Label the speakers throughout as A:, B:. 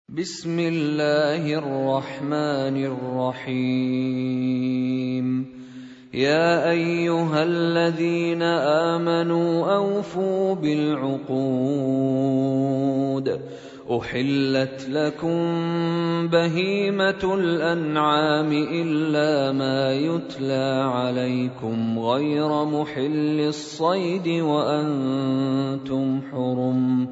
A: بسم الله الرحمن الرحيم. يا أيها الذين آمنوا أوفوا بالعقود. أحلت لكم بهيمة الأنعام إلا ما يتلى عليكم غير محل الصيد وأنتم حرم.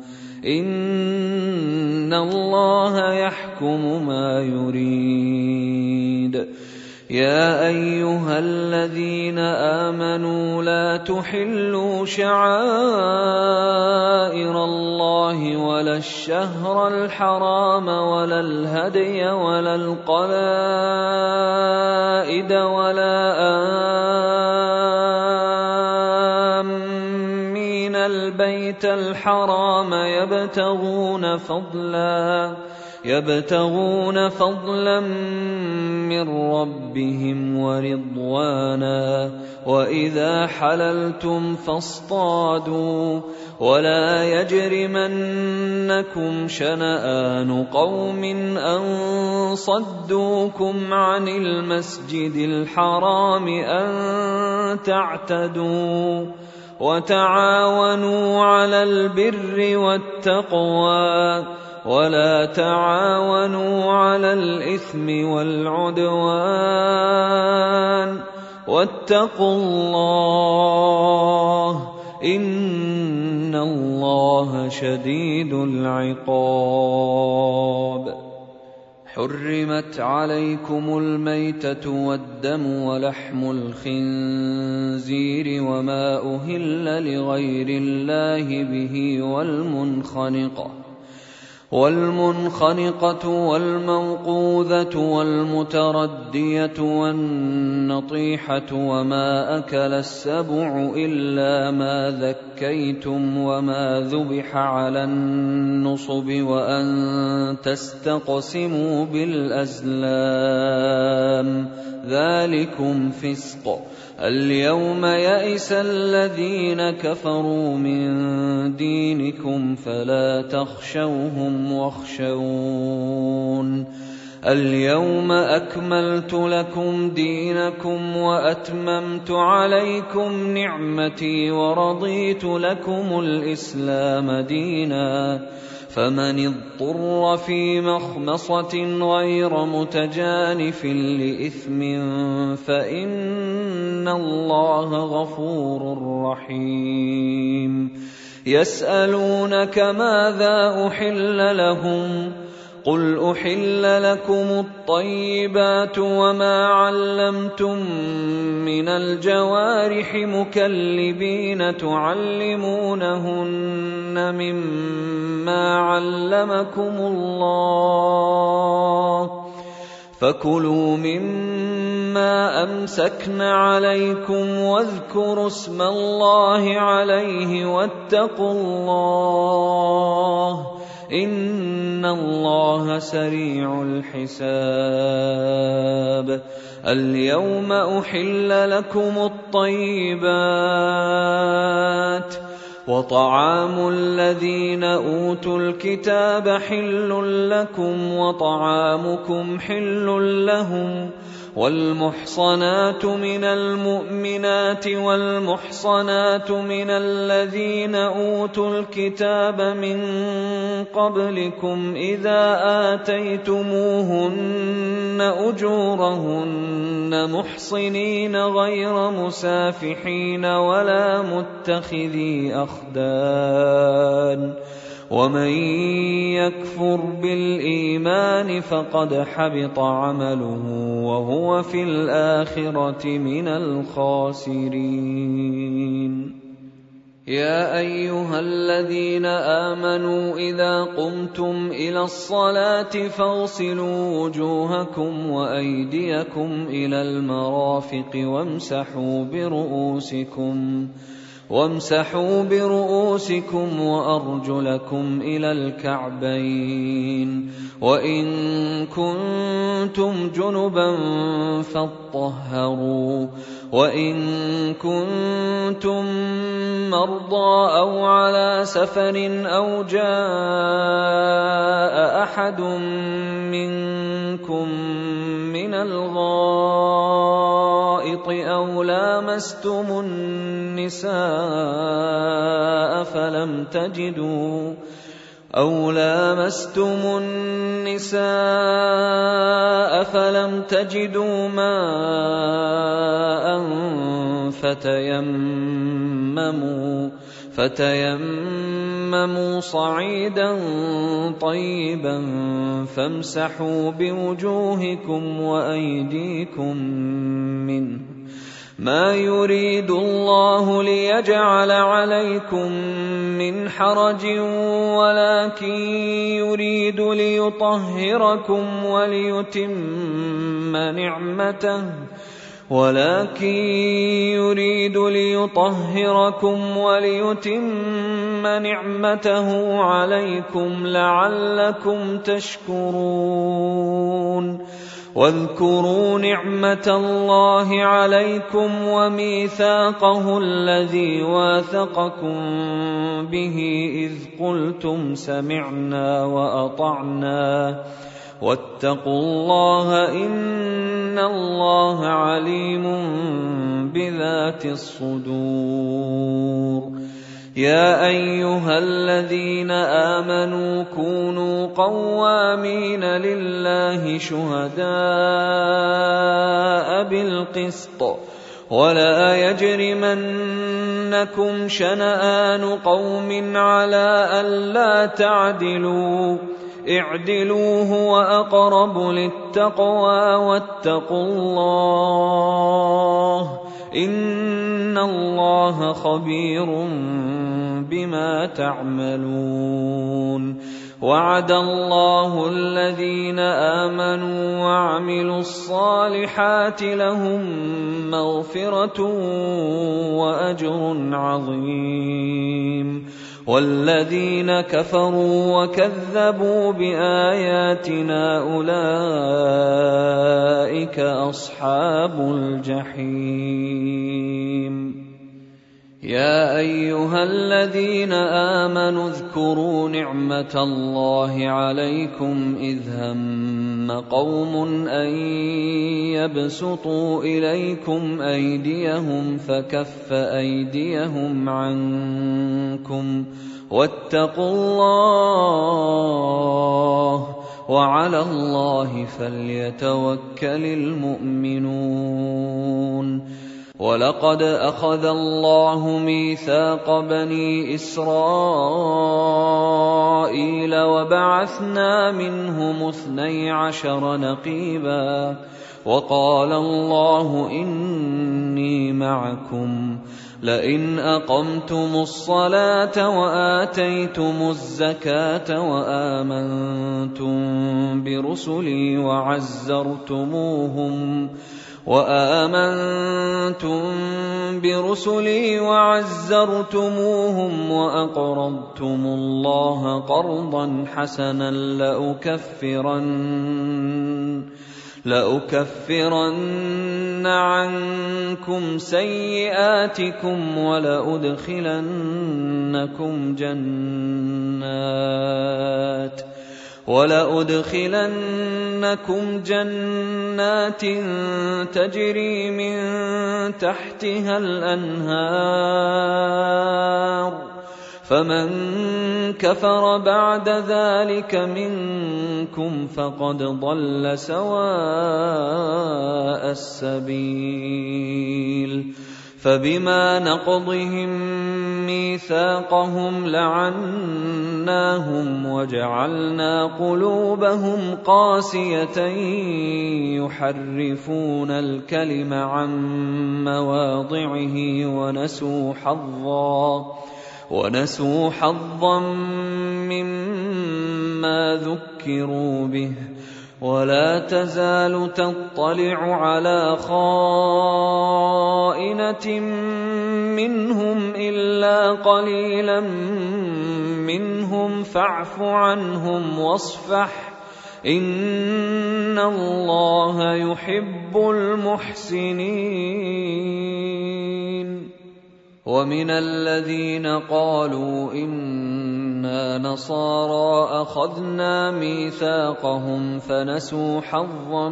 A: إن الله يحكم ما يريد. يا أيها الذين آمنوا لا تحلوا شعائر الله ولا الشهر الحرام ولا الهدي ولا القلائد ولا آمين البيت الحرام يبتغون فضلا من ربهم ورضوانا. وإذا حللتم فاصطادوا ولا يجرمنكم شنآن قوم أن صدوكم عن المسجد الحرام أن تعتدوا. وتعاونوا على البر والتقوى ولا تعاونوا على الإثم والعدوان. واتقوا الله إن الله شديد العقاب. حرمت عليكم الميتة والدم ولحم الخنزير وما أهل لغير الله به والمنخنقة والموقوذة والمتردية والنطيحة وما أكل السبع إلا ما ذكيتم وما ذبح على النصب وأن تستقسموا بالأزلام ذلكم فسق. اليوم يئس الذين كفروا من دينكم فلا تخشوهم واخشون. اليوم أكملت لكم دينكم وأتممت عليكم نعمتي ورضيت لكم الإسلام دينا. فمن اضطر في مخمصة غير متجانف لإثم فإن الله غفور رحيم. يسألونك ماذا أحل لهم قل أحل لكم الطيبات وما علمتم من الجوارح مكلبين تعلمونهن مما علمكم الله فكلوا مما أمسكن عليكم واذكروا اسم الله عليه واتقوا الله إن الله سريع الحساب. اليوم أحل لكم الطيبات وطعام الذين أوتوا الكتاب حل لكم وطعامكم حل لهم. والمحصنات من المؤمنات والمحصنات من الذين أوتوا الكتاب من قبلكم إذا آتيتموهن أجورهن محصنين غير مسافحين ولا متخذي أخدان. ومن يكفر بالإيمان فقد حبط عمله وهو في الآخرة من الخاسرين. يا أيها الذين آمنوا إذا قمتم إلى الصلاة فاغسلوا وجوهكم وأيديكم إلى المرافق وامسحوا برؤوسكم وأرجلكم إلى الكعبين وإن كنتم جنبا فاطهروا وإن كنتم مرضى أو على سفر أو جاء أحد منكم من الغائط أو لامستم النساء فلم تجدوا ماء فتيمموا صعيدا طيبا فامسحوا بوجوهكم وأيديكم منه ما يريد الله ليجعل عليكم من حرج ولكن يريد ليطهركم وليتم نعمته عليكم لعلكم تشكرون واذكروا نعمة الله عليكم وميثاقه الذي واثقكم به إذ قلتم سمعنا وأطعنا واتقوا الله إن الله عليم بذات الصدور يا أيها الذين آمنوا كونوا قوامين لله شهداء بالقسط ولا يجرمنكم شنآن قوم على ألا تعدلوا اعدلوا هو أقرب للتقوى واتقوا الله إن الله خبير بما تعملون وعد الله الذين آمنوا وعملوا الصالحات لهم مغفرة وأجر عظيم والذين كفروا وكذبوا بآياتنا أولئك أصحاب الجحيم يا أيها الذين آمنوا اذكروا نعمة الله عليكم إذ هم قوم أن يبسطوا إليكم أيديهم فكف أيديهم عنكم واتقوا الله وعلى الله فليتوكل المؤمنون ولقد أخذ الله ميثاق بني إسرائيل وبعثنا منهم 12 نقيبا وقال الله إني معكم لئن أقمتم الصلاة وآتيتم الزكاة وآمنتم برسلي وعزرتموهم وأقرضتم الله قرضا حسنا لأكفرن عنكم سيئاتكم ولأدخلنكم جنات تجري من تحتها الأنهار فمن كفر بعد ذلك منكم فقد ضل سواء السبيل فبما نقضهم ميثاقهم لعناهم وجعلنا قلوبهم قاسية يحرفون الكلم عن مواضعه ونسوا حظا مما ذكروا به ولا تزال تطلع على خائنة منهم إلا قليلا منهم فاعف عنهم واصفح إن الله يحب المحسنين. ومن الذين قالوا إنا نصارى أخذنا ميثاقهم فنسوا حظا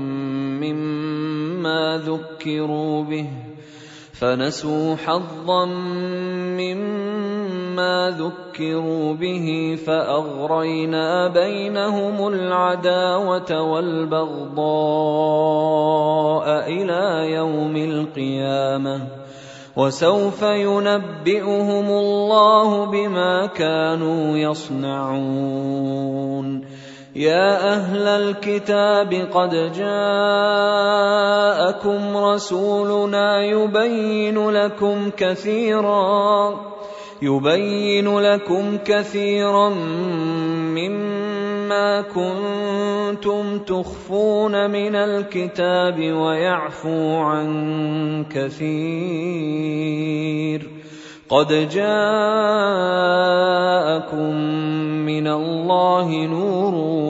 A: مما ذكروا به فأغرينا بينهم العداوة والبغضاء إلى يوم القيامة وسوف ينبئهم الله بما كانوا يصنعون. يا أهل الكتاب قد جاءكم رسولنا يبين لكم كثيرا مما كنتم تخفون من الكتاب ويعفو عن كثير. قد جاءكم من الله نور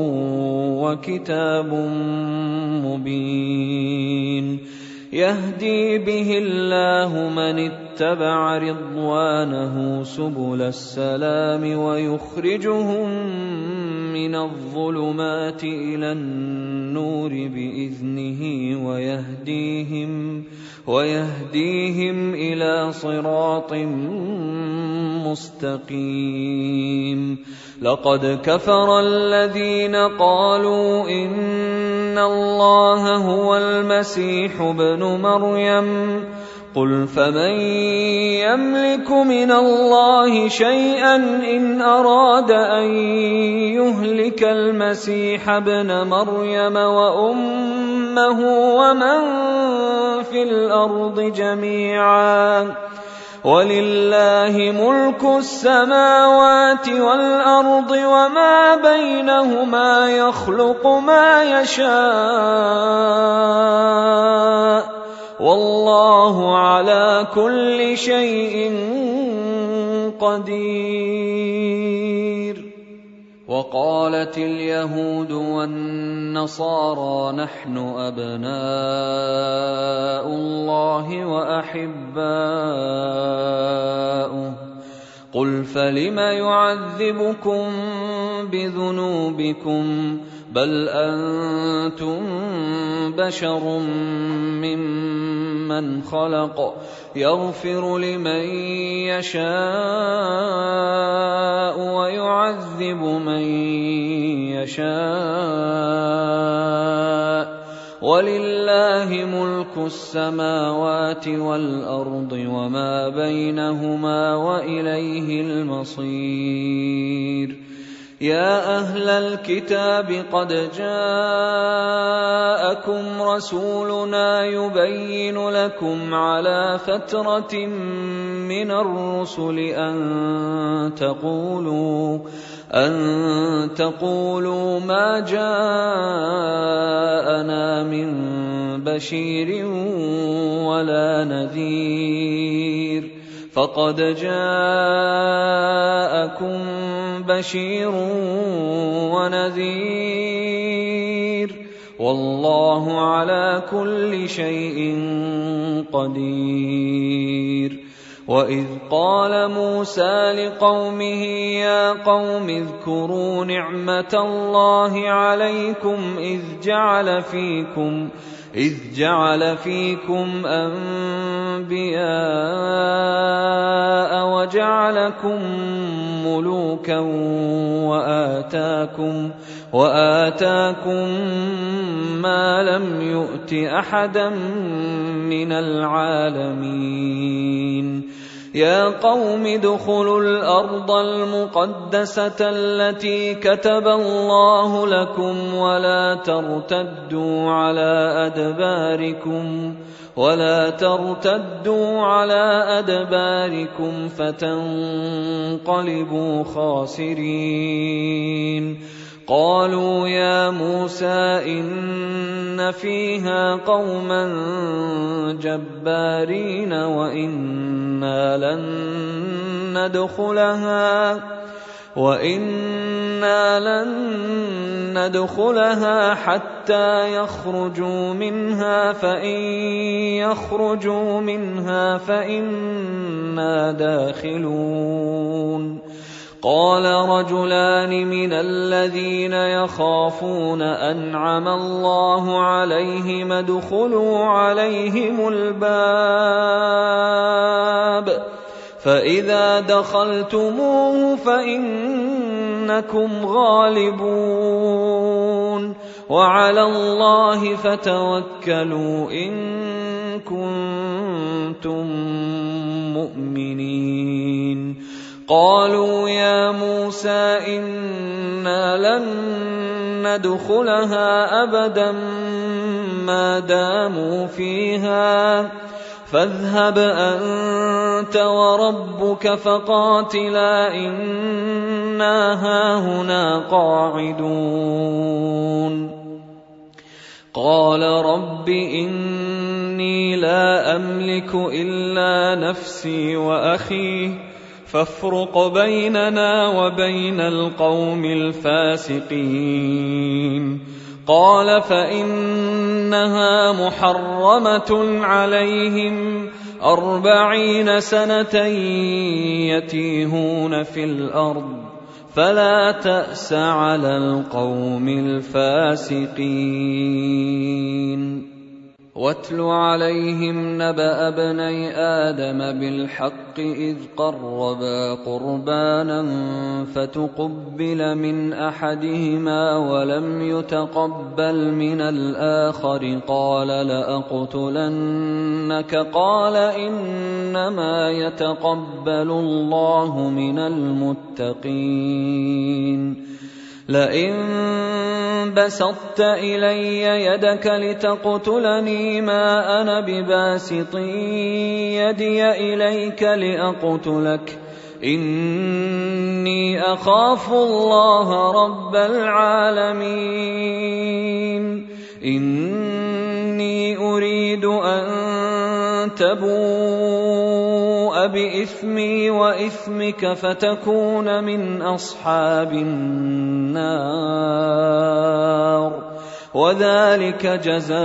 A: وكتاب مبين يهدي به الله من اتبع رضوانه سبل السلام ويخرجهم من الظلمات إلى النور بإذنه ويهديهم إلى صراط مستقيم. لقد كفر الذين قالوا إن الله هو المسيح ابن مريم قل فمن يملك من الله شيئا إن أراد أن يهلك المسيح ابن مريم وأمه ومن في الأرض جميعا ولله ملك السماوات والأرض وما بينهما يخلق ما يشاء والله على كل شيء قدير. وقالت اليهود والنصارى نحن أبناء الله وأحباؤه قل فلم يعذبكم بذنوبكم بل أنتم بشر ممن خلق يغفر لمن يشاء ويعذب من يشاء ولله ملك السماوات والأرض وما بينهما وإليه المصير. يا أهل الكتاب قد جاءكم رسولنا يبين لكم على فترة من الرسل أن تقولوا ما جاءنا من بشير ولا نذير فقد جاءكم بشير ونذير والله على كل شيء قدير. وإذ قال موسى لقومه يا قوم اذكروا نعمة الله عليكم إذ جعل فيكم أنبياء وجعلكم ملوكا وآتاكم ما لم يؤت أحدا من العالمين. يا قوم ادخلوا الأرض المقدسة التي كتب الله لكم ولا ترتدوا على أدباركم فتنقلبوا خاسرين. قالوا يا موسى إن فيها قوما جبارين وإنا لن ندخلها حتى يخرجوا منها فإن يخرجوا منها فإنا داخلون. قال رجلان من الذين يخافون أنعم الله عليهم ادخلوا عليهم الباب فإذا دخلتموه فإنكم غالبون وعلى الله فتوكلوا إن كنتم مؤمنين. قالوا يا موسى إنا لن ندخلها أبدا ما داموا فيها فاذهب أنت وربك فقاتلا إنا هاهنا قاعدون. قال رب إني لا أملك إلا نفسي وأخي فافرق بيننا وبين القوم الفاسقين. قال فإنها محرمة عليهم 40 سنة يتيهون في الأرض فلا تأس على القوم الفاسقين. واتل عليهم نبأ ابني آدم بالحق إذ قربا قربانا فتقبل من أحدهما ولم يتقبل من الآخر قال لأقتلنك قال إنما يتقبل الله من المتقين. لئن بسطت إلي يدك لتقتلني ما أنا بباسط يدي إليك لأقتلك إني أخاف الله رب العالمين. إني أريد أن تبوء بإثمي وإثمك فتكون من أصحاب النار وذلك جزاء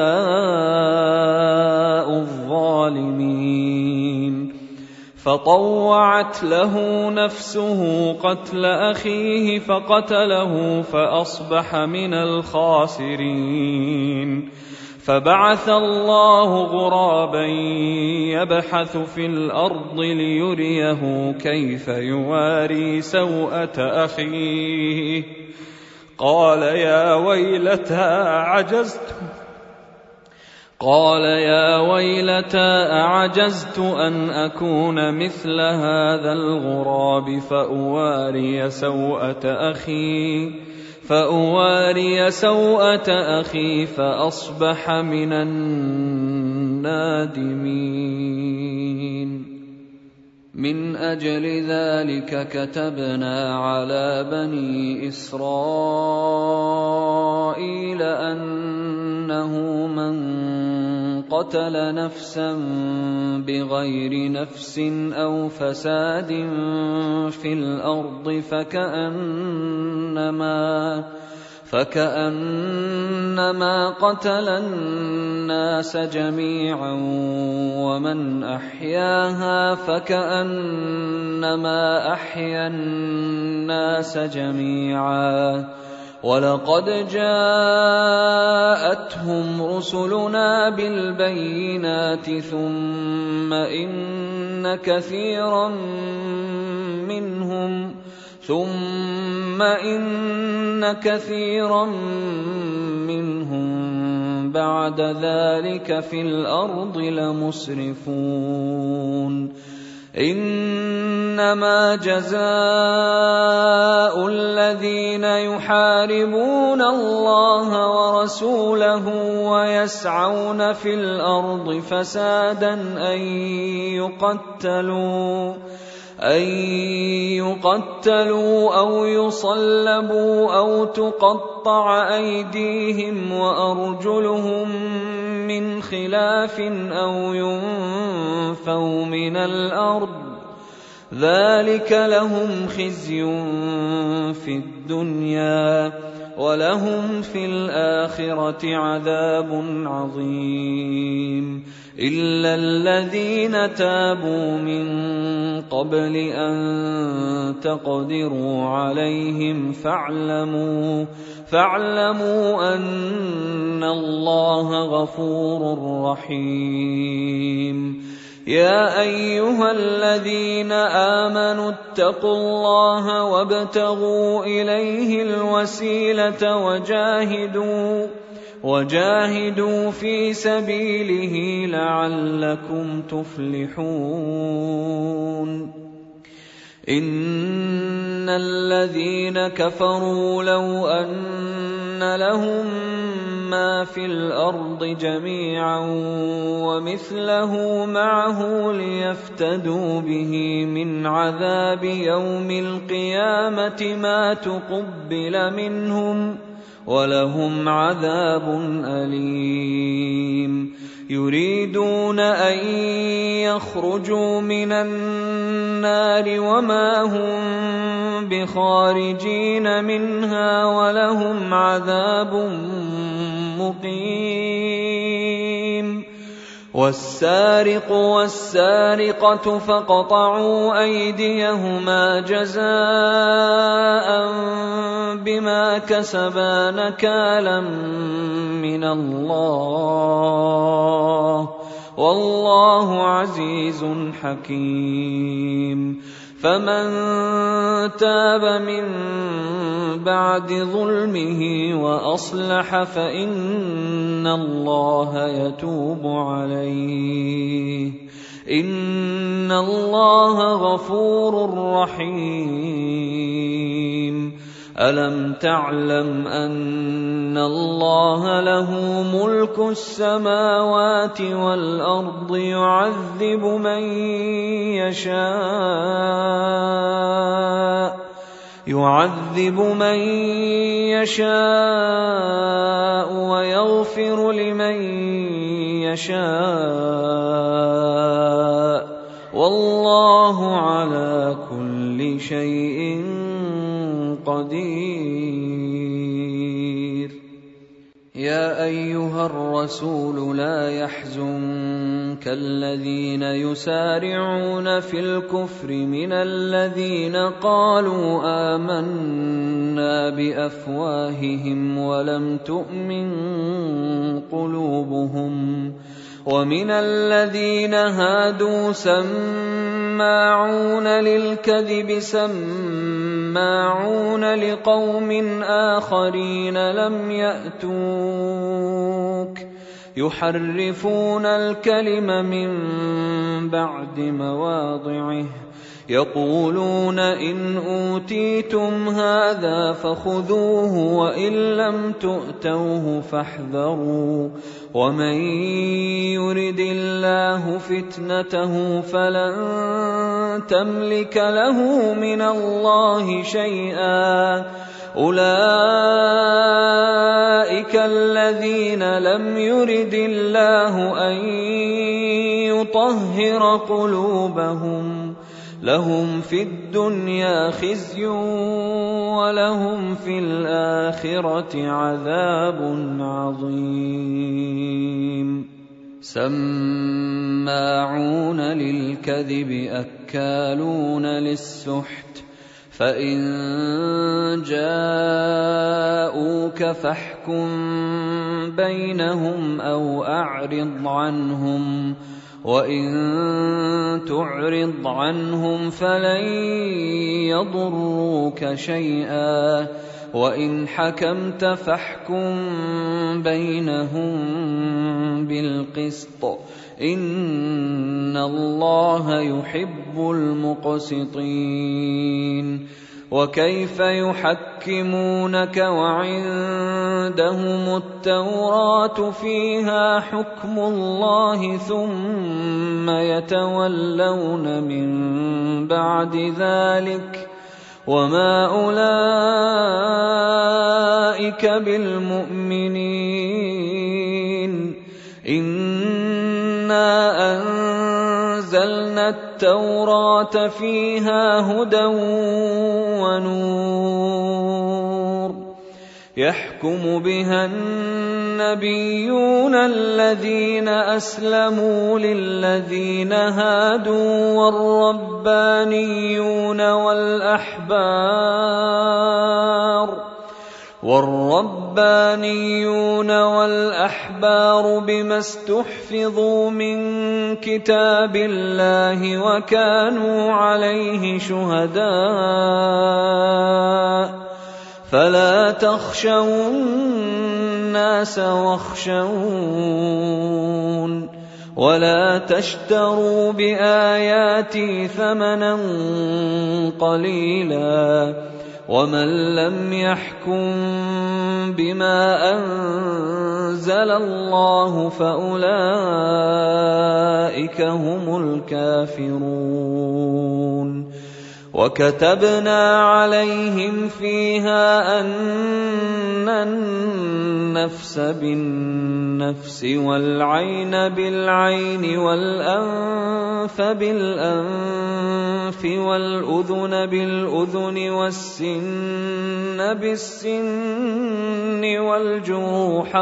A: الظالمين. فطوعت له نفسه قتل أخيه فقتله فأصبح من الخاسرين. فبعث الله غرابا يبحث في الأرض ليريه كيف يواري سوءة أخيه قال يا ويلتى أعجزت أن أكون مثل هذا الغراب فأواري سوءة أخي فأصبح من النادمين. من أجل ذلك كتبنا على بني إسرائيل أنه من قتل نفسا بغير نفس أو فساد في الأرض فكأنما قتل الناس جميعا ومن أحياها فكأنما أحيا الناس جميعا. ولقد جاءتهم رسلنا بالبينات ثم إن كثيرا منهم بعد ذلك في الأرض لمسرفون. إنما جزاء الذين يحاربون الله ورسوله ويسعون في الأرض فسادا أن يقتلوا أو يصلبوا أو تقطع أيديهم وأرجلهم من خلاف أو ينفوا من الأرض ذلك لهم خزي في الدنيا ولهم في الآخرة عذاب عظيم إلا الذين تابوا من قبل أن تقدروا عليهم فاعلموا أن الله غفور رحيم يا أيها الذين آمنوا اتقوا الله وابتغوا إليه الوسيلة وجاهدوا في سبيله لعلكم تفلحون إن الذين كفروا لو أن لهم ما في الأرض جميعا ومثله معه ليفتدوا به من عذاب يوم القيامة ما تقبل منهم ولهم عذاب أليم يريدون أن يخرجوا من النار وما هم بخارجين منها ولهم عذاب مقيم والسارق والسارقة فاقطعوا أيديهما جزاء بما كسبا نكالا من الله والله عزيز حكيم فمن تاب من بعد ظلمه وأصلح فإن الله يتوب عليه إن الله غفور رحيم ألم تعلم أن الله له ملك السماوات والأرض يعذب من يشاء ويغفر لمن يشاء والله على كل شيء قدير يا أيها الرسول لا يحزنك الذين يسارعون في الكفر من الذين قالوا آمنا بأفواههم ولم تؤمن قلوبهم ومن الذين هادوا سماعون للكذب سماعون لقوم آخرين لم يأتوك يحرفون الكلم من بعد مواضعه يقولون إن أوتيتم هذا فخذوه وإن لم تؤتوه فاحذروا ومن يرد الله فتنته فلن تملك له من الله شيئا أولئك الذين لم يرد الله أن يطهر قلوبهم لهم في الدنيا خزي ولهم في الآخرة عذاب عظيم سماعون للكذب أكالون للسحت فإن جاءوك فاحكم بينهم أو أعرض عنهم وإن تعرض عنهم فلن يضروك شيئا وإن حكمت فاحكم بينهم بالقسط إن الله يحب المقسطين وكيف يحكمونك وعندهم التوراة فيها حكم الله ثم يتولون من بعد ذلك وما أولئك بالمؤمنين إنا أنزلنا التوراة فيها هدى ونور يحكم بها النبيون الذين أسلموا للذين هادوا والربانيون والأحبار بما استحفظوا من كتاب الله وكانوا عليه شهداء فلا تخشوا الناس واخشون ولا تشتروا بآياتي ثمنا قليلا ومن لم يحكم بما أنزل الله فأولئك هم الكافرون وكتبنا عليهم فيها أن النفس بالنفس والعين بالعين والأنف بالأنف والأذن بالأذن والسن بالسن والجروح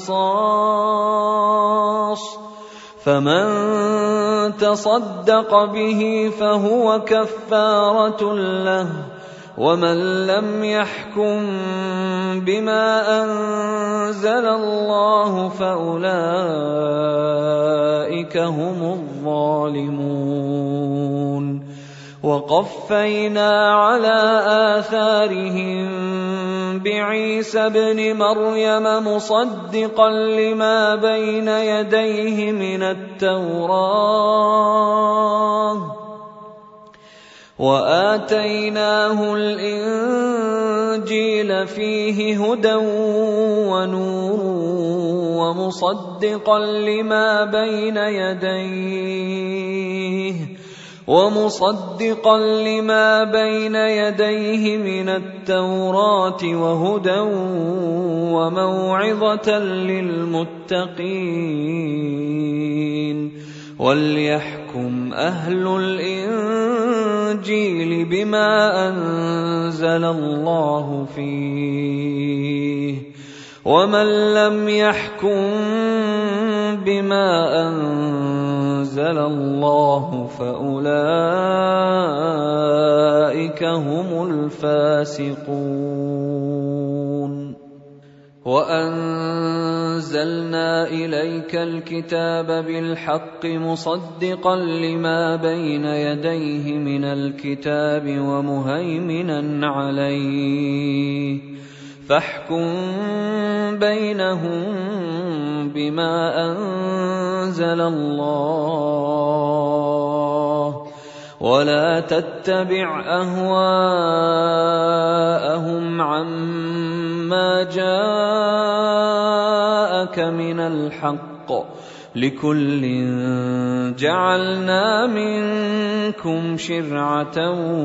A: قصاص فمن تصدق به فهو كفارة له ومن لم يحكم بما أنزل الله فأولئك هم الظالمون وقفينا على آثارهم بعيسى ابن مريم مصدقا لما بين يديه من التوراة وآتيناه الإنجيل فيه هدى ونور ومصدقا لما بين يديه من التوراة وهدى وموعظة للمتقين وليحكم أهل الإنجيل بما أنزل الله فيه ومن لم يحكم بما أنزل الله فأولئك هم الفاسقون وأنزلنا إليك الكتاب بالحق مصدقا لما بين يديه من الكتاب ومهيمنا عليه فاحكم بينهم بما أنزل الله ولا تتبع أهواءهم عما جاءك من الحق لكل جعلنا منكم شرعة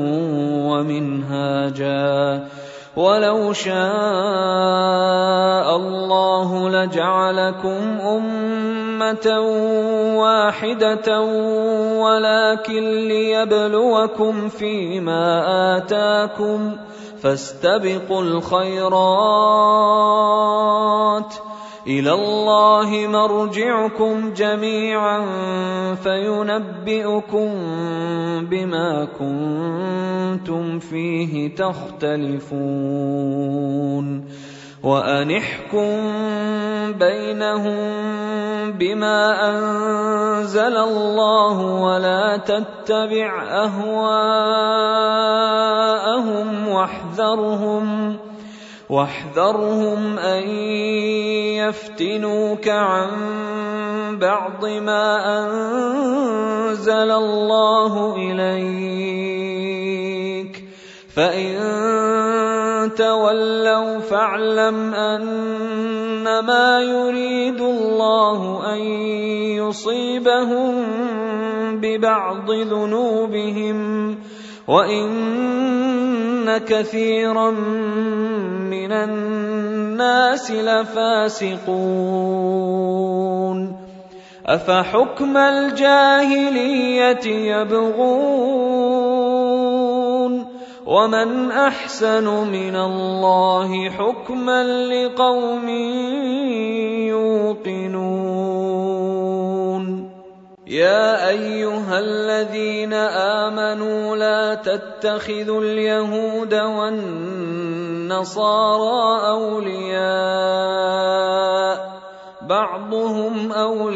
A: ومنهاجا ولو شاء الله لجعلكم أمة واحدة ولكن ليبلوكم فيما آتاكم فاستبقوا الخيرات إلى الله مرجعكم جميعا فينبئكم بما كنتم فيه تختلفون وأن احكم بينهم بما أنزل الله ولا تتبع أهواءهم واحذرهم أن يفتنوك عن بعض ما أنزل الله إليك فإن تولوا فاعلم أنما يريد الله أن يصيبهم ببعض ذنوبهم وإن كثيرا من الناس لفاسقون أفحكم الجاهلية يبغون ومن أحسن من الله حكما لقوم يوقنون يا أيها الذين آمنوا لا تتخذوا اليهود والنصارى أولياء بعضهم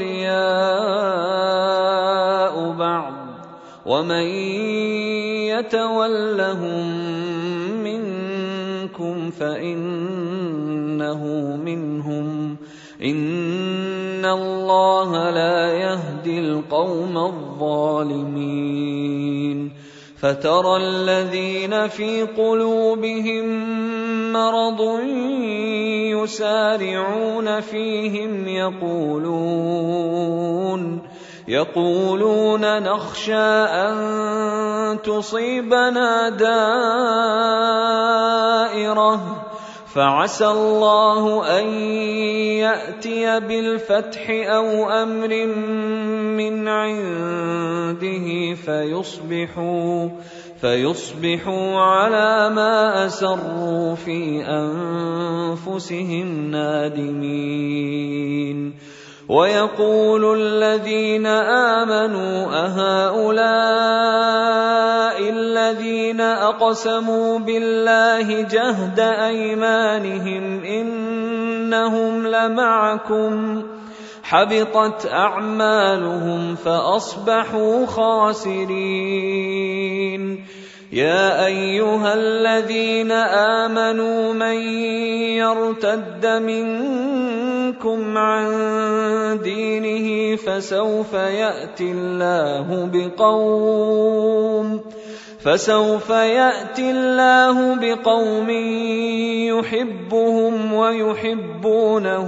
A: أولياء بعض ومن يتولهم منكم فإنه منهم إن الله لا يهدي القوم الظالمين فترى الذين في قلوبهم مرض يسارعون فيهم يقولون نخشى أن تصيبنا دائرة فعسى الله أن يأتي بالفتح أو أمر من عنده فيصبحوا على ما أسروا في أنفسهم نادمين ويقول الذين آمنوا أهؤلاء الذين أقسموا بالله جهد أيمانهم إنهم لمعكم حبطت أعمالهم فأصبحوا خاسرين يا أيها الذين آمنوا من يرتد منكم عن دينه فسوف يأتي الله بقوم يحبهم ويحبونه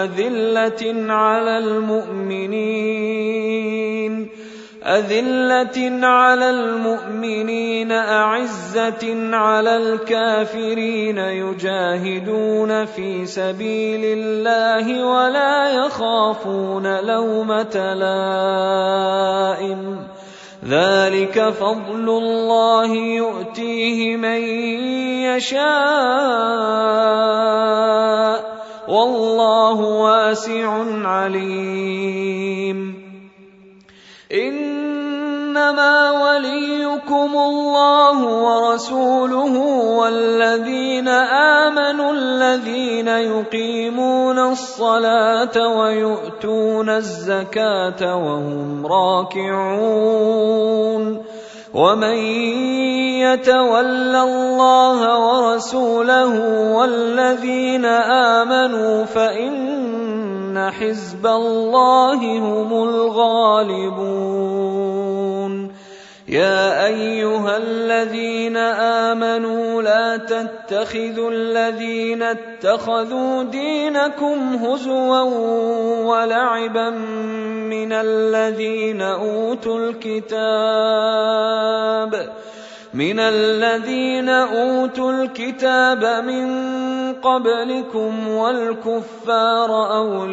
A: أذلة على المؤمنين أعزة على الكافرين يجاهدون في سبيل الله ولا يخافون لومة لائم ذلك فضل الله يؤتيه من يشاء والله واسع عليم إنما وليكم الله ورسوله والذين آمنوا الذين يقيمون الصلاة ويؤتون الزكاة وهم راكعون ومن يتول الله ورسوله والذين آمنوا فإن حزب الله هم الغالبون يا أيها الذين آمنوا لا تتخذوا الذين اتخذوا دينكم هزوا ولعبا من الذين أوتوا الكتاب من قبلكم والكفار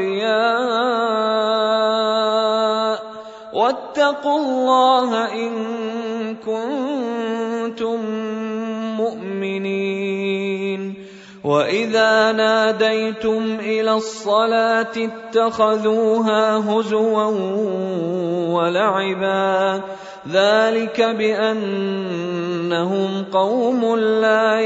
A: أولياء واتقوا الله إن كنتم مؤمنين وإذا ناديتم إلى الصلاة اتخذوها هزوا ولعبا ذلك بأنهم قوم لا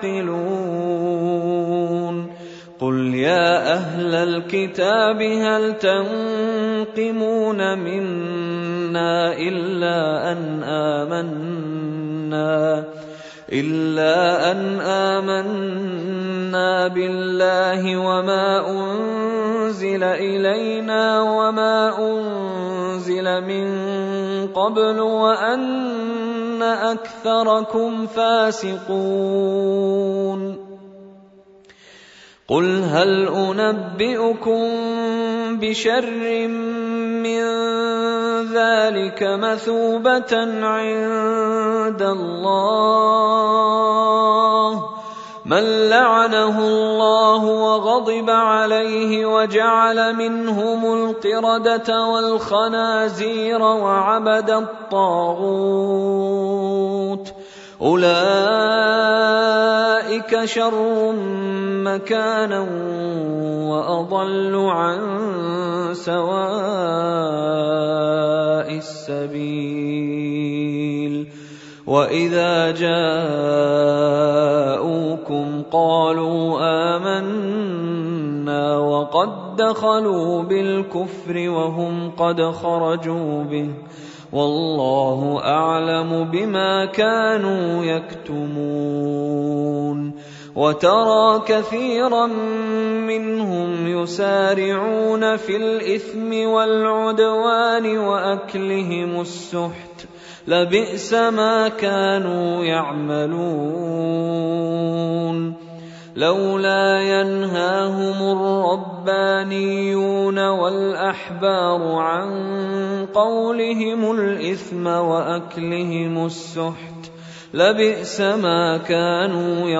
A: يعقلون قل يا أهل الكتاب هل تنقمون منا إلا أن آمنا بالله وما أنزل إلينا وما أنزل من قبل وأن أكثركم فاسقون قل هل أنبئكم بشر من ذلك مثوبة عند الله من لعنه الله وغضب عليه وجعل منهم القردة والخنازير وعبد الطاغوت أولئك شر مكانا وأضل عن سواء السبيل وإذا جاءوكم قالوا آمنا وقد دخلوا بالكفر وهم قد خرجوا به والله أعلم بما كانوا يكتمون وترى كثيرا منهم يسارعون في الإثم والعدوان وأكلهم السحت لبئس ما كانوا يعملون لولا ينهاهم الربانيون والأحبار عن قولهم الإثم وأكلهم السحت لبئس ما كانوا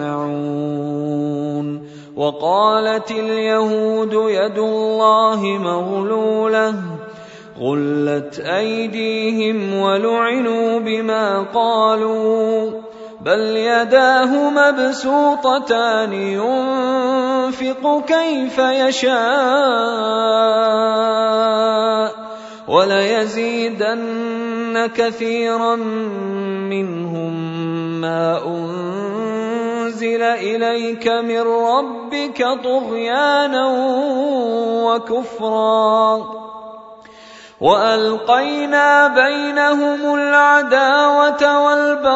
A: يصنعون وقالت اليهود يد الله مغلولة غلت أيديهم ولعنوا بما قالوا بل يداه مبسوطتان ينفق كيف يشاء وليزيدن كثيرا منهم ما أنزل إليك من ربك طغيانا وكفرا وألقينا بينهم العداوة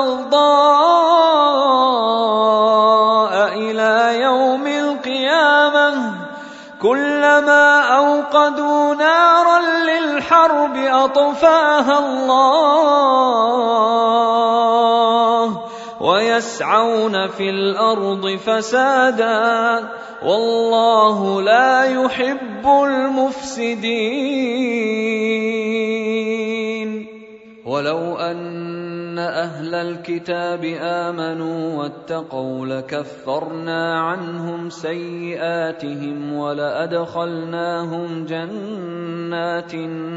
A: والبغضاء إلى يوم القيامة كلما أوقدوا نارا للحرب أطفاها الله ويسعون في الأرض فسادا والله لا يحب المفسدين ولو أن أهل الكتاب آمنوا واتقوا لكفرنا عنهم سيئاتهم ولأدخلناهم جنات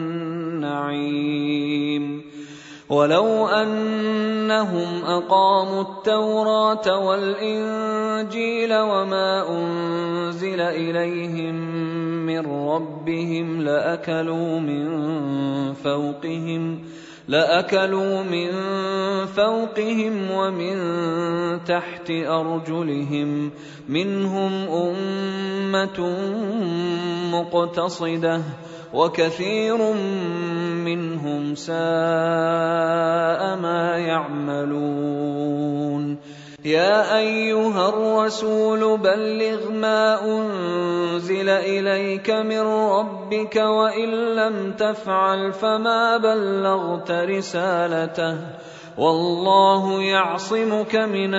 A: النعيم ولو أنهم أقاموا التوراة والإنجيل وما أنزل إليهم من ربهم لأكلوا من فوقهم ومن تحت أرجلهم منهم أمة مقتصدة وكثير منهم ساء ما يعملون يا أيها الرسول بلغ ما أنزل إليك من ربك وإن لم تفعل فما بلغت رسالته والله يعصمك من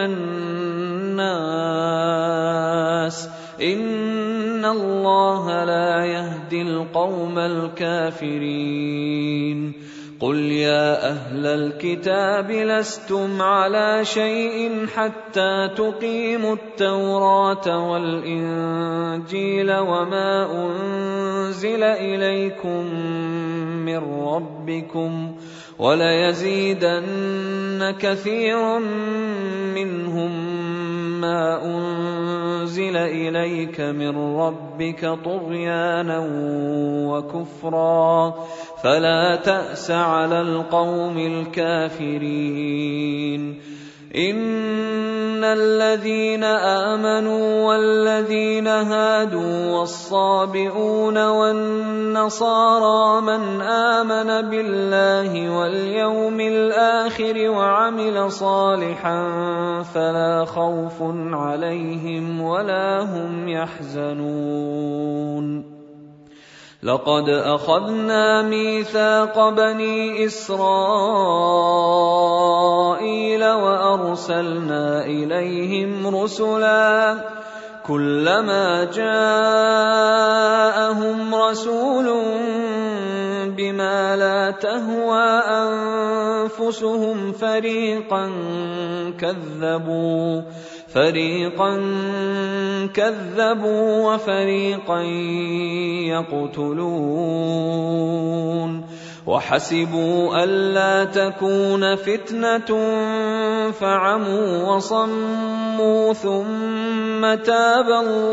A: الناس إن الله لا يهدي القوم الكافرين قل يا أهل الكتاب لستم على شيء حتى تقيموا التوراة والإنجيل وما أنزل إليكم من ربكم وليزيدن كثيرا منهم ما أنزل إليك من ربك طغيانا وكفرا فلا تأس على القوم الكافرين إن الذين آمنوا والذين هادوا والصابئون والنصارى من آمن بالله واليوم الآخر وعمل صالحا فلا خوف عليهم ولا هم يحزنون لقد أخذنا ميثاق بني إسرائيل وأرسلنا إليهم رسلا كلما جاءهم رسول بما لا تهوى أنفسهم فريقا فريقا كذبوا وفريقا يقتلون وحسبوا ألا تكون فتنة فعموا وصموا ثم تاب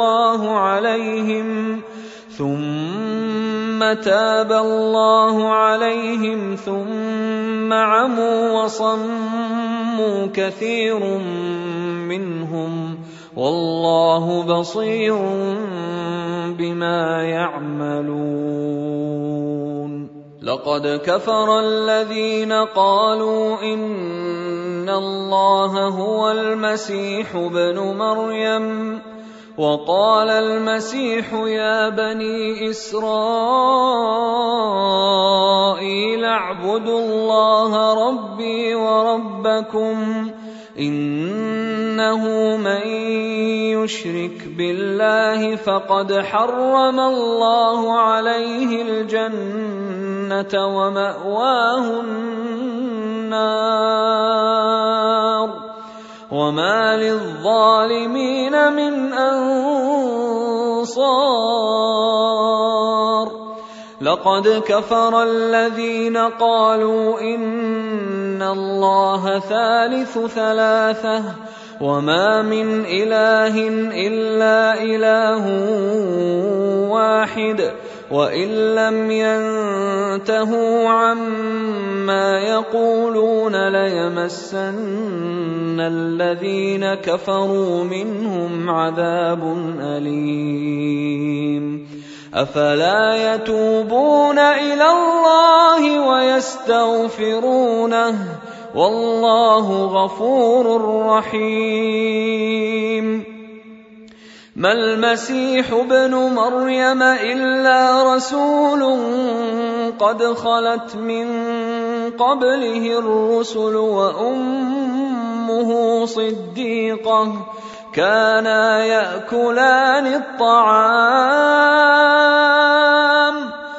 A: الله عليهم ثم عموا وصموا كثير منهم والله بصير بما يعملون لقد كفر الذين قالوا إن الله هو المسيح ابن مريم وقال المسيح يا بني إسرائيل اعبدوا الله ربي وربكم إنه من يشرك بالله فقد حرم الله عليه الجنة ومأواه النار وما للظالمين من أنصار لقد كفر الذين قالوا إن الله ثالث ثلاثة وما من إله إلا إله واحد وإن لم ينتهوا عما يقولون ليمسن الذين كفروا منهم عذاب أليم أفلا يتوبون إلى الله ويستغفرونه والله غفور رحيم ما المسيح ابن مريم إلا رسول قد خلت من قبله الرسل وأمه صديقة كانا يأكلان الطعام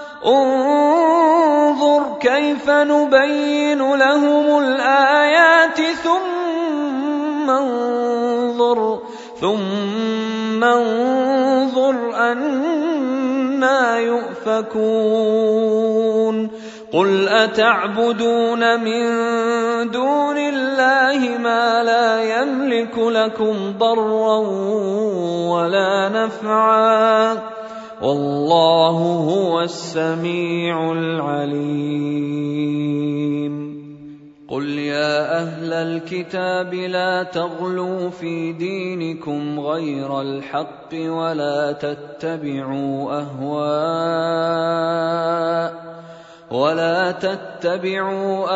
A: انظر كيف نبين لهم الآيات ثم انظر أنى يؤفكون قل أتعبدون من دون الله ما لا يملك لكم ضرا ولا نفعا والله هو السميع العليم قل يا أهل الكتاب لا تغلوا في دينكم غير الحق ولا تتبعوا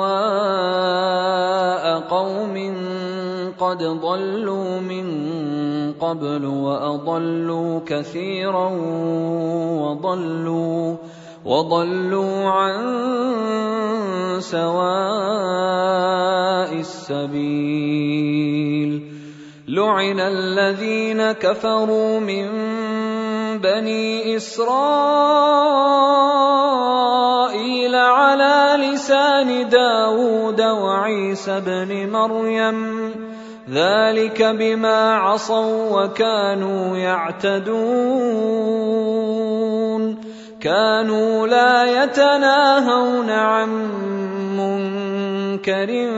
A: أهواء قوم قد ضلوا من قبل وأضلوا كثيرا وضلوا عن سواء السبيل لعن الذين كفروا من بني إسرائيل على لسان داود وعيسى بن مريم ذلك بما عصوا وكانوا يعتدون كانوا لا يتناهون عن منكر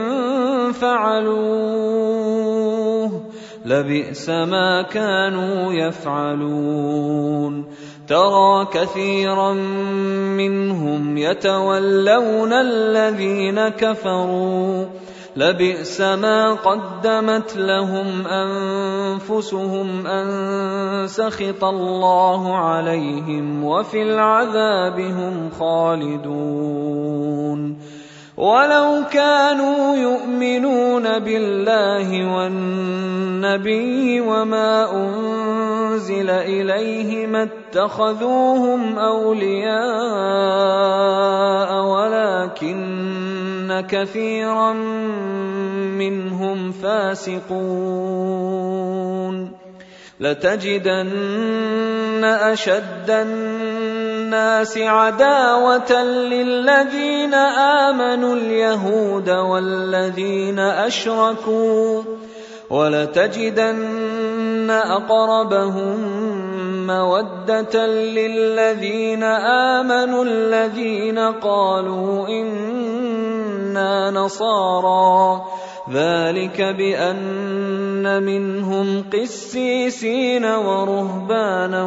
A: فعلوه لبئس ما كانوا يفعلون ترى كثيرا منهم يتولون الذين كفروا لبئس ما قدمت لهم أنفسهم أن سخط الله عليهم وفي العذاب هم خالدون ولو كانوا يؤمنون بالله والنبي وما أنزل إليه ما اتخذوهم أولياء ولكن كثيرا منهم فاسقون لتجدن أشد الناس عداوة للذين آمنوا اليهود والذين أشركوا وَلَتَجِدَنَّ أَقْرَبَهُم مَّوَدَّةً لِّلَّذِينَ آمَنُوا الَّذِينَ قَالُوا إِنَّا نَصَارَىٰ ۚ ذَٰلِكَ بِأَنَّ مِنْهُمْ قِسِّيسِينَ وَرُهْبَانًا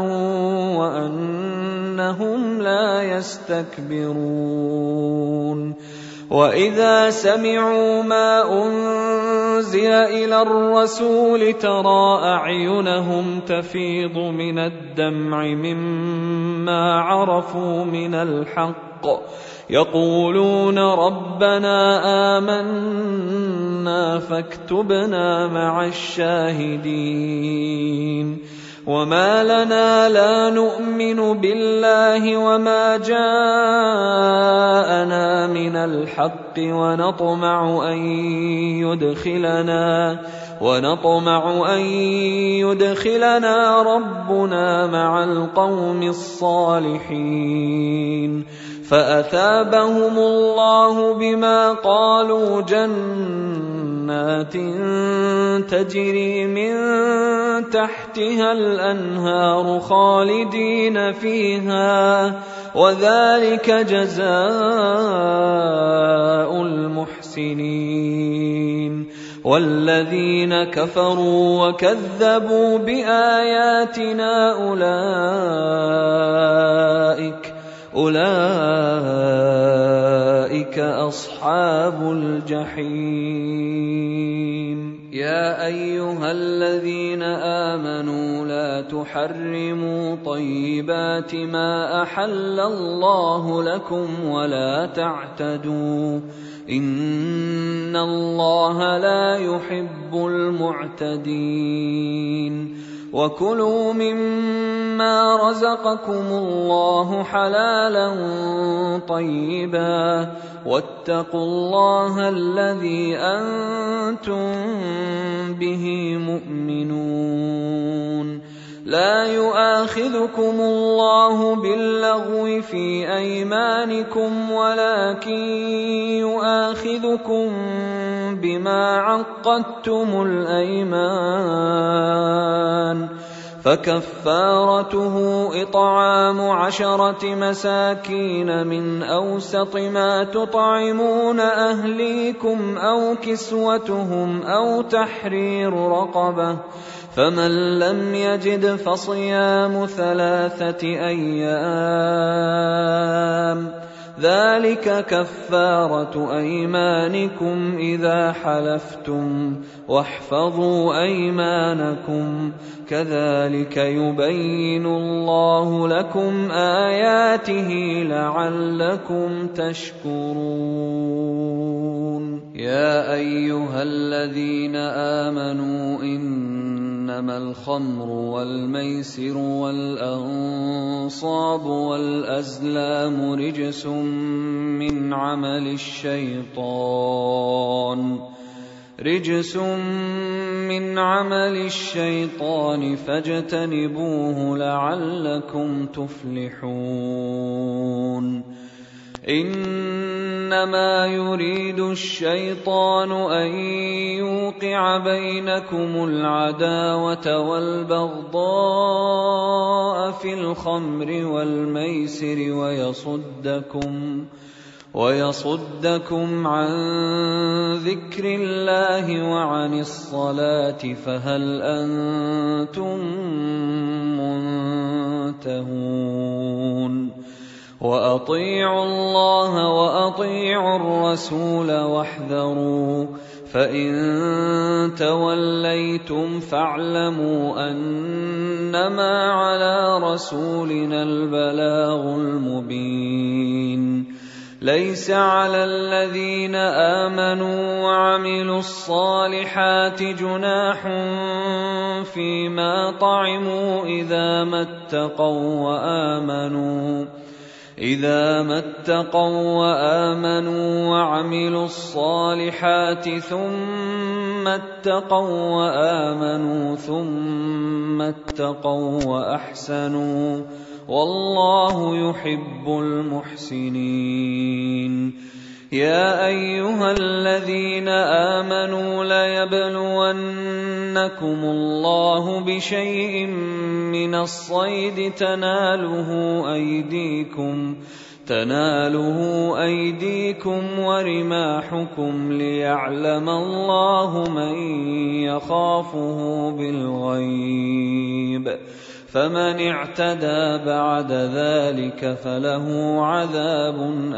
A: وَأَنَّهُمْ لَا يَسْتَكْبِرُونَ وَإِذَا سَمِعُوا مَا أُنزِلَ إِلَى الرَّسُولِ تَرَىٰ أَعْيُنَهُمْ تَفِيضُ مِنَ الدَّمْعِ مِمَّا عَرَفُوا مِنَ الْحَقِّ يَقُولُونَ رَبَّنَا آمَنَّا فَاكْتُبْنَا مَعَ الشَّاهِدِينَ وَمَا لَنَا لَا نُؤْمِنُ بِاللَّهِ وَمَا جَاءَنَا مِنَ الْحَقِّ وَنَطْمَعُ أَن يُدْخِلَنَا رَبُّنَا مَعَ الْقَوْمِ الصَّالِحِينَ فَأَثَابَهُمُ اللَّهُ بِمَا قَالُوا جَنَّاتٍ تَجْرِي مِن تَحْتِهَا الْأَنْهَارُ خَالِدِينَ فِيهَا وَذَلِكَ جَزَاءُ الْمُحْسِنِينَ وَالَّذِينَ كَفَرُوا وَكَذَّبُوا بِآيَاتِنَا أولئك أصحاب الجحيم يا أيها الذين آمنوا لا تحرموا طيبات ما أحل الله لكم ولا تعتدوا إن الله لا يحب المعتدين وكلوا مما رزقكم الله حلالا طيبا واتقوا الله الذي أنتم به مؤمنون لا يؤاخذكم الله باللغو في أيمانكم ولكن يؤاخذكم بما عقدتم الأيمان فكفارته إطعام 10 مساكين من أوسط ما تطعمون أهليكم أو كسوتهم أو تحرير رقبة فمن لم يجد فصيام 3 أيام ذلك كفارة أيمانكم إذا حلفتم واحفظوا أيمانكم كذلك يبين الله لكم آياته لعلكم تشكرون يا أيها الذين آمنوا إنما الخمر والميسر والأنصاب والأزلام رجس من عمل الشيطان فاجتنبوه لعلكم تفلحون إنما يريد الشيطان أن يوقع بينكم العداوة والبغضاء في الخمر والميسر ويصدكم عن ذكر الله وعن الصلاة فهل أنتم منتهون وأطيعوا الله وأطيعوا الرسول واحذروا فإن توليتم فاعلموا أنما على رسولنا البلاغ المبين ليس على الذين آمنوا وعملوا الصالحات جناح فيما طعموا إذا ما اتقوا وآمنوا وعملوا الصالحات ثم اتقوا وأحسنوا والله يحب المحسنين يا أيها الذين آمنوا ليبلونكم الله بشيء من الصيد تناله أيديكم ورماحكم ليعلم الله من يخافه بالغيب، فمن اعتدى بعد ذلك فله عذاب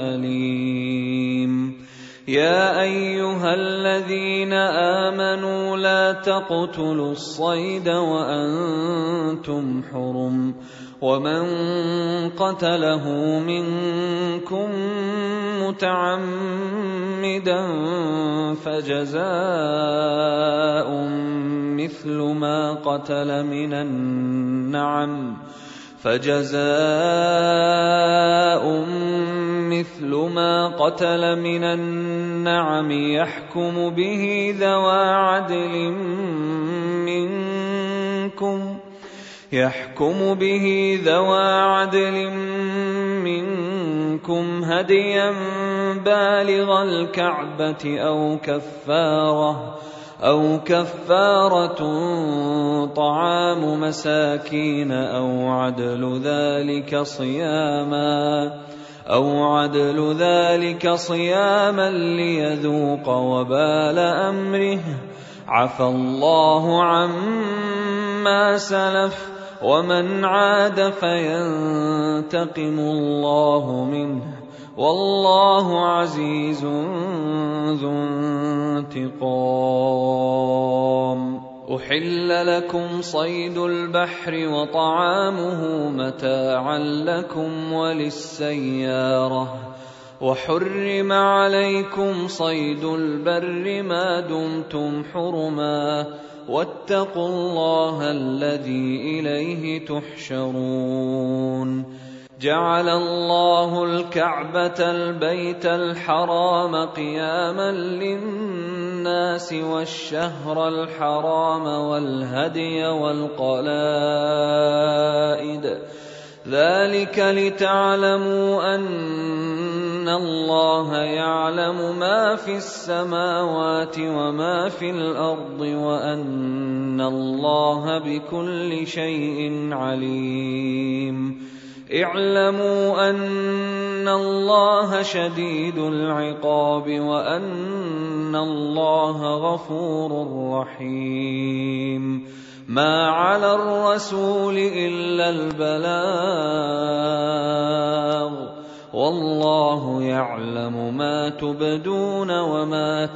A: أليم. يا أيها الذين آمنوا لا تقتلوا الصيد وأنتم حرم، ومن قتله منكم متعمدا فجزاء مثل ما قتل من النعم يحكم به ذوى عدل منكم هديا بالغ الكعبة أو كفارة طعام مساكين أو عدل ذلك صياما ليذوق وبال أمره، عفى الله عما سلف، ومن عاد فينتقم الله منه، والله عزيز ذو انتقام. أحل لكم صيد البحر وطعامه متاعا لكم وللسيارة، وحرم عليكم صيد البر ما دمتم حرما، واتقوا الله الذي إليه تحشرون. جعل الله الكعبة البيت الحرام قياما للناس والشهر الحرام والهدي والقلائد، ذلك لتعلموا أن الله يعلم ما في السماوات وما في الأرض، وأن الله بكل شيء عليم. اعلموا أن الله شديد العقاب، وأن الله غفور رحيم. ما على الرسول إلا البلاغ، والله يعلم ما تبدون وما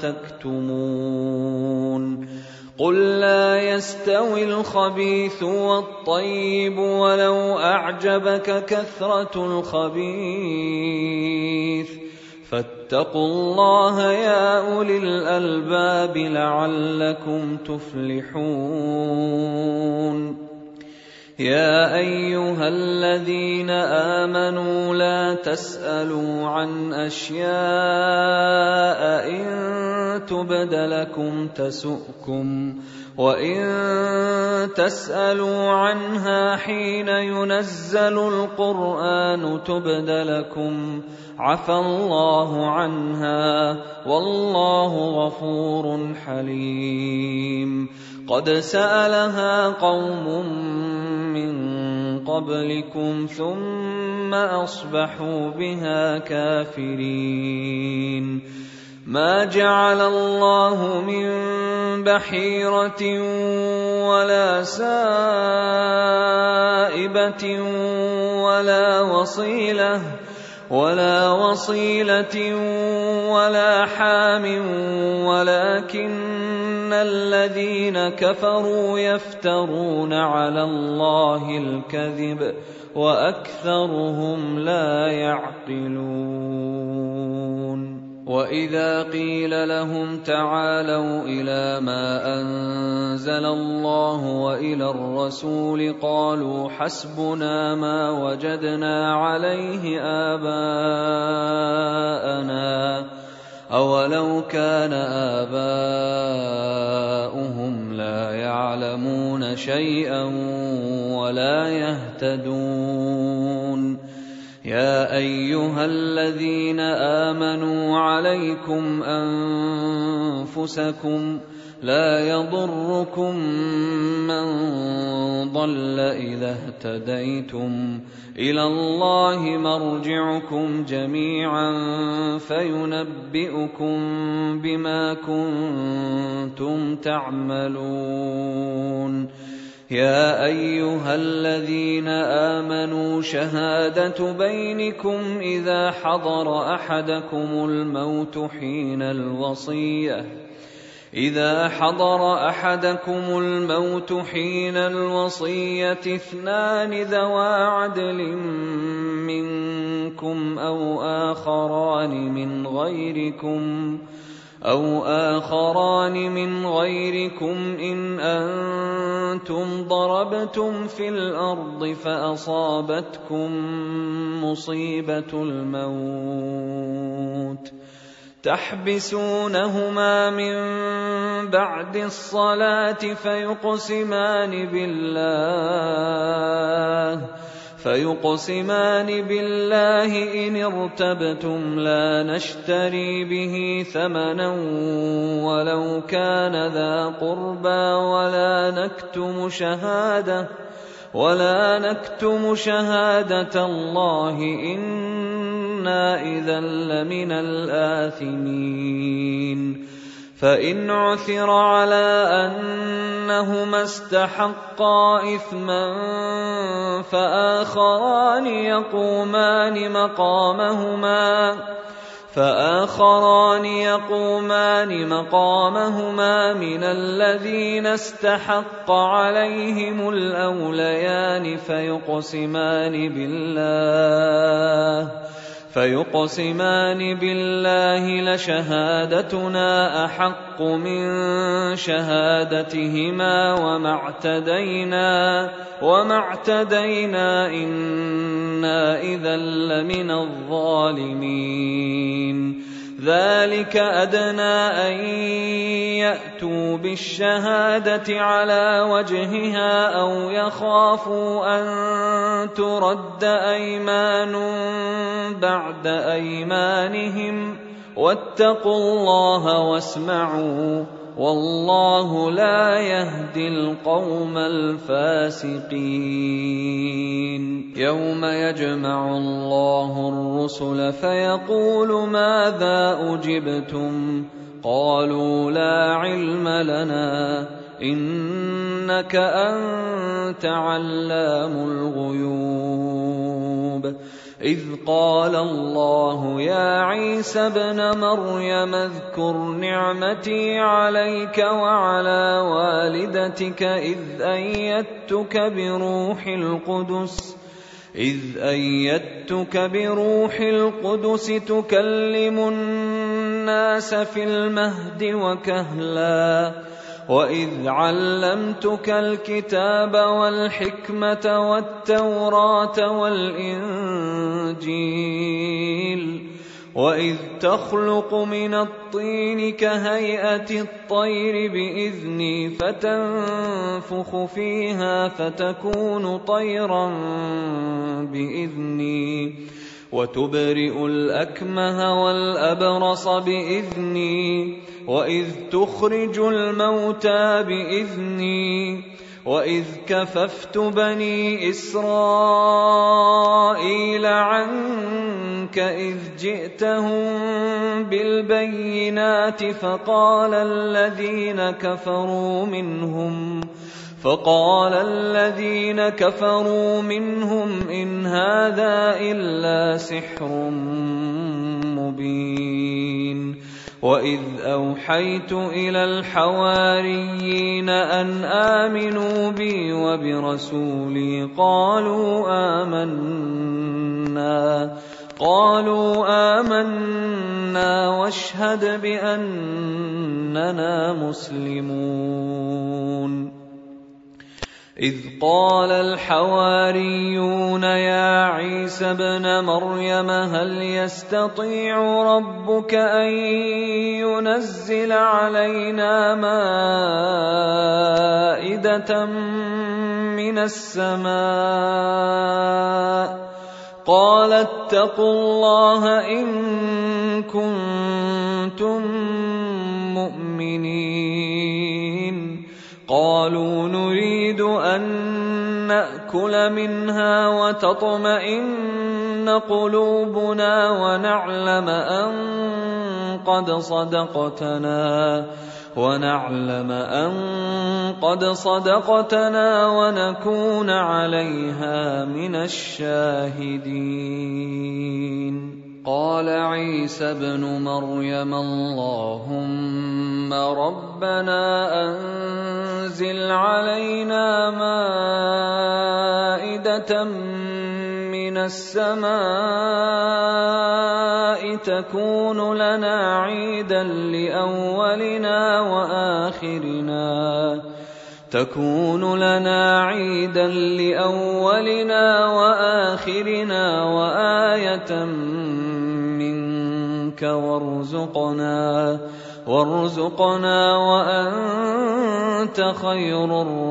A: تكتمون. قل لا يستوي الخبيث والطيب ولو أعجبك كثرة الخبيث، فاتقوا الله يا أولي الألباب لعلكم تفلحون. يا أيها الذين آمنوا لا تسألوا عن أشياء إن تبد لكم تسؤكم، وإن تسألوا عنها حين ينزل القرآن تبد لكم عفى الله عنها، والله غفور حليم. قد سألها قوم من قبلكم ثم أصبحوا بها كافرين. ما جعل الله من بحيرة ولا سائبة ولا وصيلة ولا حام، ولكن الذين كفروا يفترون على الله الكذب، وأكثرهم لا يعقلون. وإذا قيل لهم تعالوا إلى ما أنزل الله وإلى الرسول قالوا حسبنا ما وجدنا عليه آباءنا، أولو كان آباؤهم لا يعلمون شيئا ولا يهتدون. يا أيها الذين آمنوا عليكم أنفسكم لا يضركم من ضل إذا اهتديتم إلى الله مرجعكم جميعا فينبئكم بما كنتم تعملون. يا أيها الذين آمنوا شهادة بينكم إذا حضر أحدكم الموت حين الوصية 2 ذوى عدل منكم أو آخران من غيركم إن أنتم ضربتم في الأرض فأصابتكم مصيبة الموت تحبسونهما من بعد الصلاة فيقسمان بالله إن ارتبتم لا نشتري به ثمنا ولو كان ذا قربى ولا نكتم شهادة الله إنا إذا لمن الآثمين. فإن عثر على أنهما استحقا إثما فآخران يقومان مقامهما من الذين استحق عليهم الأوليان فيقسمان بالله لشهادتنا أحق من شهادتهما وما اعتدينا إنا إذا لمن الظالمين. ذلك أدنى أن يأتوا بالشهادة على وجهها أو يخافوا أن ترد أيمان بعد أيمانهم واتقوا الله واسمعوا والله لا يهدي القوم الفاسقين. يوم يجمع الله الرسل فيقول ماذا أجبتم قالوا لا علم لنا إنك أنت علام الغيوب. إذ قال الله يا عيسى ابن مريم اذكر نعمتي عليك وعلى والدتك إذ أيدتك بروح القدس تكلم الناس في المهد وكهلا وإذ علمتك الكتاب والحكمة والتوراة والإنجيل وإذ تخلق من الطين كهيئة الطير بإذني فتنفخ فيها فتكون طيرا بإذني وتبرئ الأكمه والأبرص بإذني وإذ تخرج الموتى بإذني وإذ كففت بني إسرائيل عنك إذ جئتهم بالبينات فقال الذين كفروا منهم إن هذا إلا سحر مبين. وإذ أوحيت إلى الحواريين أن آمنوا بي وبرسولي قالوا آمنا واشهد بأننا مسلمون. إذ قال الحواريون يا عيسى ابن مريم هل يستطيع ربك أن ينزل علينا مائدة من السماء قال اتقوا الله إن كنتم مؤمنين قالوا نريد أن نأكل منها وتطمئن قلوبنا ونعلم أن قد صدقتنا ونكون عليها من الشاهدين. قال عيسى ابن مريم اللهم ربنا أنزل علينا مائدة من السماء تكون لنا عيدا لأولنا وآخرنا وآية منك وارزقنا وأنت خير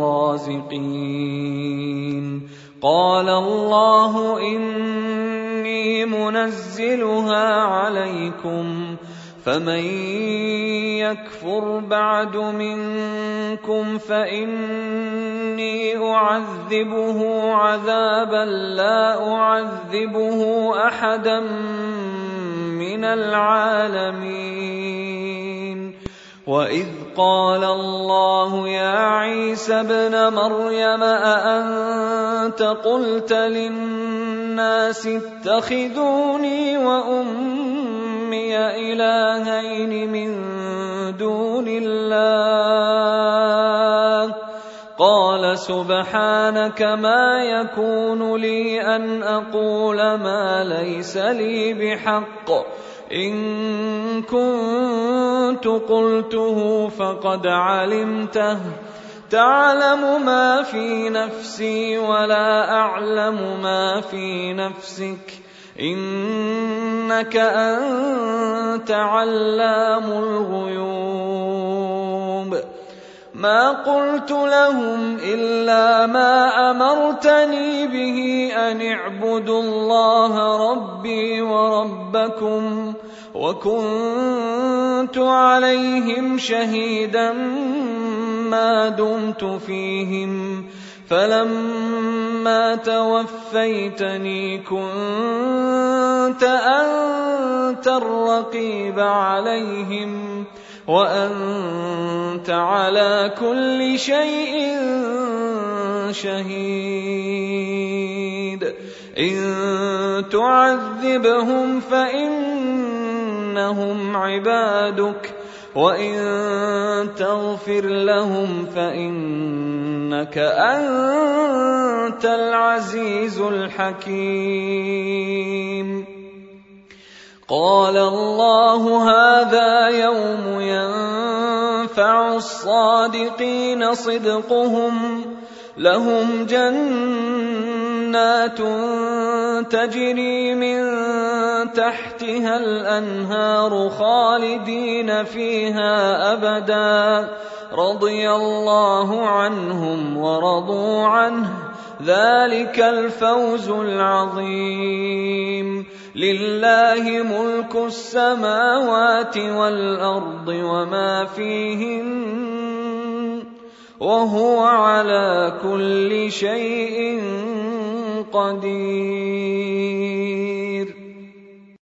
A: الرازقين. قال الله إني منزلها عليكم فمن يكفر بعد منكم فإني أعذبه عذابا لا أعذبه أحدا من العالمين. وإذ قال الله يا عيسى ابن مريم أأنت قلت للناس اتخذوني وأمي إلهين من دون الله قال سبحانك ما يكون لي أن أقول ما ليس لي بحق إن كنت قلته فقد علمته تعلم ما في نفسي ولا أعلم ما في نفسك إنك أنت علام الغيوب. ما قلت لهم إلا ما أمرتني به أن اعبدوا الله ربي وربكم وكنت عليهم شهيدا ما دمت فيهم فلما توفيتني كنت أنت الرقيب عليهم وأنت على كل شيء شهيد. إن تعذبهم فإنهم عبادك وإن تغفر لهم فإنك أنت العزيز الحكيم. قال الله هذا يوم ينفع الصادقين صدقهم لهم جنات تجري من تحتها الأنهار خالدين فيها أبدا رضي الله عنهم ورضوا عنه ذلك الفوز العظيم. لله ملك السماوات والأرض وما فيهن وهو على كل شيء قدير.